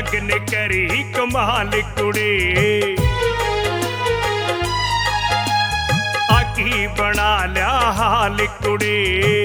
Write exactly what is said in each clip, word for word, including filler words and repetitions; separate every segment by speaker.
Speaker 1: जग ने करी कमाल कुड़े आकी बना लिया हाल कुड़े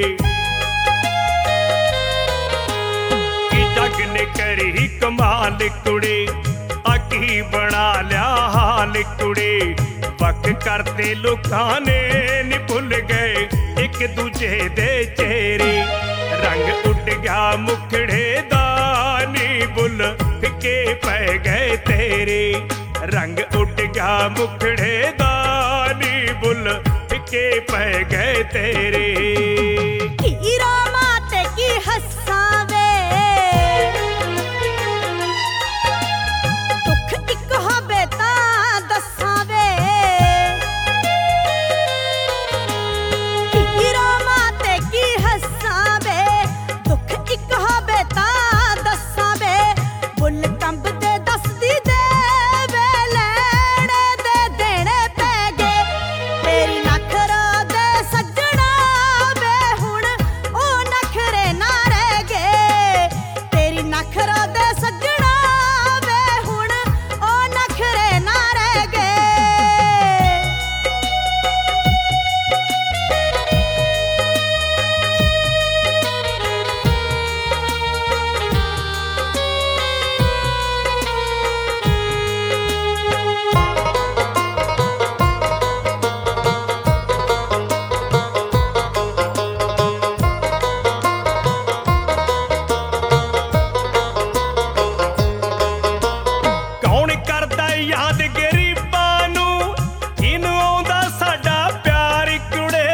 Speaker 1: कि जग ने करी कमाल कुड़े आकी बना लिया हाल कुड़े वक करते लोकां ने नी भुल गए एक दूजे दे चेहरे रंग उड़ गया मुखड़े दा नी बुल फिके पै गए तेरे रंग उड़ गया मुखड़े दा नी बुल फिके पै गए तेरे
Speaker 2: की रोमा ते की हसावे दुख इक होवे तां दसावे की रोमा ते की हसावे दुख इक होवे तां दसावे बुल कंब दे दसदी दे वे लैणे दे देणे पै गए तेरी नखरा दे सजना वे हुण ओ नखरे ना रह गए तेरी नखरा दे सजना वे हुण ओ नखरे ना रह गए
Speaker 1: कौन करदा याद गरीबां नू इनू आउंदा साडा प्यार कुड़े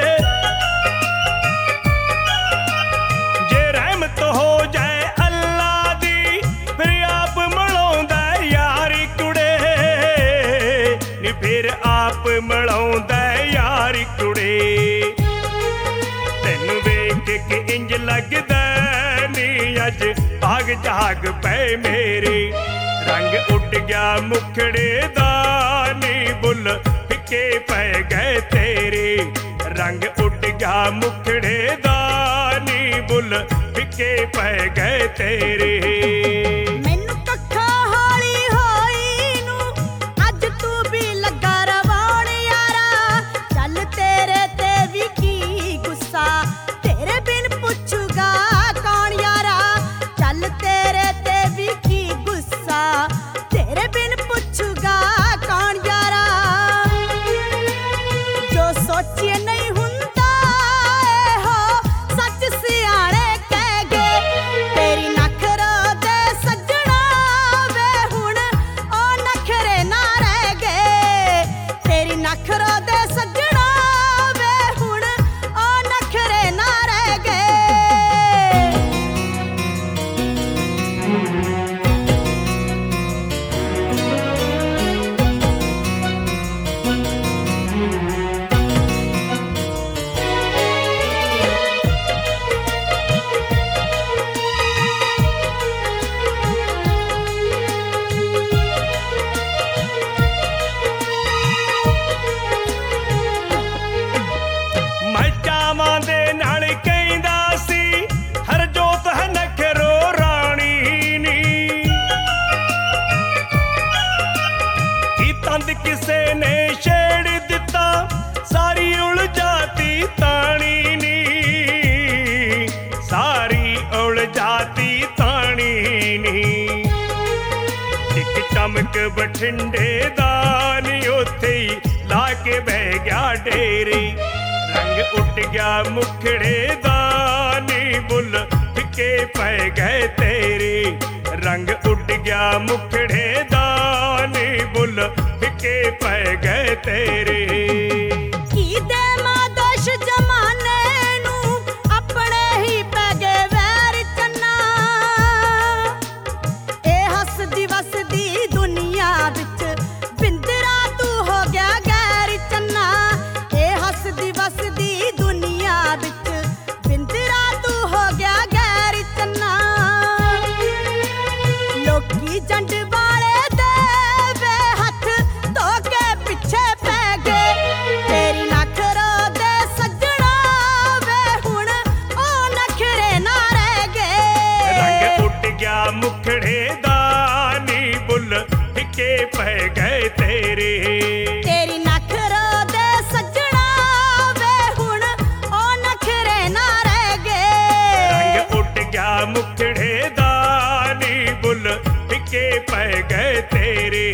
Speaker 1: जे रहमत हो जाए अल्लाह दी फिर आप मिलाउंदा यार कुड़े नी फिर आप मिलाउंदा यार कुड़े तैनू वेख के इंज लगदा नी अज भाग जाग पै मेरे रंग उड़ गया मुखड़े दा नी बुल फिके पै गए तेरे रंग उड़ गया मुखड़े दा नी बुल फिके पै गए तेरे
Speaker 2: मैनू कखा हौली होई नू अज तू भी लगा रवाउण यारा चल तेरे ते भी की गुस्सा तेरे बिन पुछूगा कौन यारा चल तेरे ते भी की गुस्सा तेरे बिन पुछूगा कौन यारा जो सोचिए नहीं हुंदा ए हो सच सियाणे कह गए तेरी नखरा दे सजना वे हुण ओ नखरे ना रह गए तेरी नखरा दे सजना वे हुण ओ नखरे ना रह गए
Speaker 1: मैं चावां दे नाल कहंदा सी हर जोत है नखरो राणी नी की तंद किसे ने छेड़ दिता सारी उलझाती ताणी नी सारी उलझाती ताणी नी एक चमक बठिंडे दा नी उत्थे ही ला के बह गया डेरे रंग उड़ गया मुखड़े दा नी बुल फिके पै गए तेरे रंग उड़ गया मुखड़े दा नी बुल फिके पै गए तेरे
Speaker 2: की दे मादोश जमाने नू अपने ही पै गए वैर चन्ना ए हसदी वसदी दुनिया विच बिंदरा तू हो गया गैर चन्ना ए हसदी वसदी दुनिया विच बिंदरा तू हो गया गैर चन्ना लोकी जंड वाले
Speaker 1: ਤੇਰੇ